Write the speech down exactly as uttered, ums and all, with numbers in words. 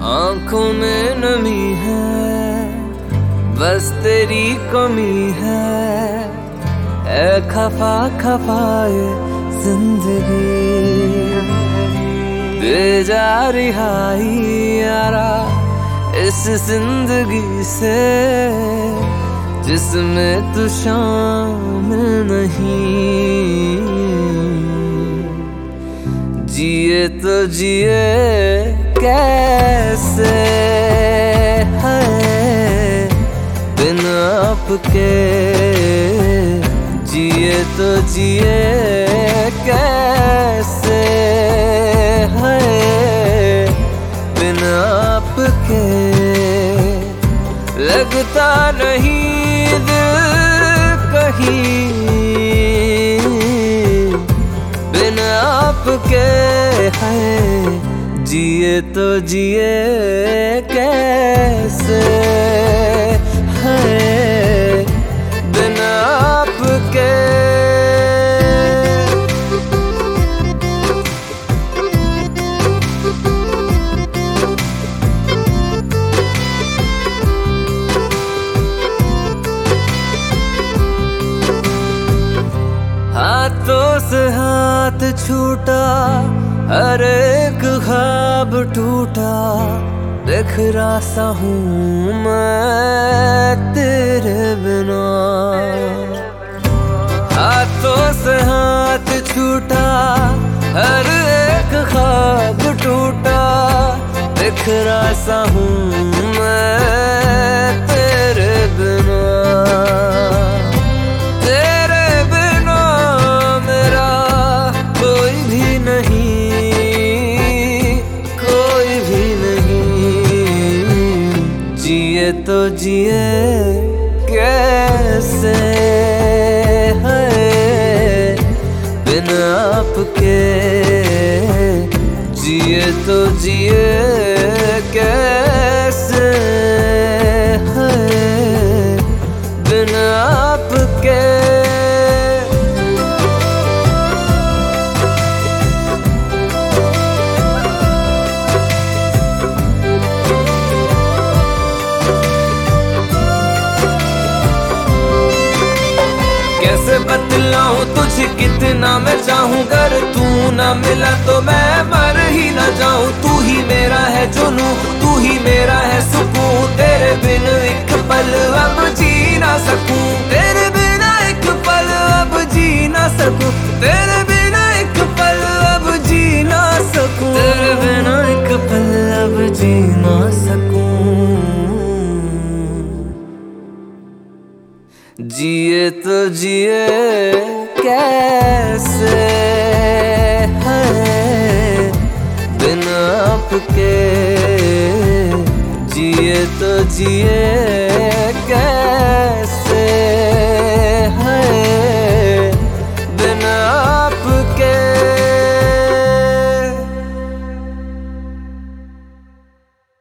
आंखों में नमी है, बस तेरी कमी है, ऐ खफा खफाए जिंदगी दे जा रिहाई यारा इस जिंदगी से जिसमें तू शामिल नहीं। जिए तो जिए कैसे है बिना आपके, जिए तो जिए कैसे है बिना आपके। लगता नहीं दिल कहीं बिना आपके है, जिए तो जिए कैसे है बिना आपके। हाथों से हाथ छूटा, हर एक ख्वाब टूटा, बिखरा सा हूँ मैं तेरे बिना। हाथों से हाथ छूटा, हर एक ख्वाब टूटा, बिखरा सा हूँ मैं तेरे बिना। जिए तो जिए कैसे है बिना आपके, जिए तो जिए कैसे है बिना आपके। कैसे बतलाऊं तुझे कितना मैं चाहूं, अगर तू ना मिला तो मैं मर ही ना जाऊं। तू ही मेरा है जुनूं, तू ही मेरा है सुकून, तेरे बिन एक पल अब जी ना सकूं। तेरे बिना एक पल अब जी ना सकूं, तेरे बिना एक पल अब जी ना सकूं, तेरे बिना एक पल अब जी ना सकूं। जिए तो जिए कैसे है बिना आपके, जिए तो जिए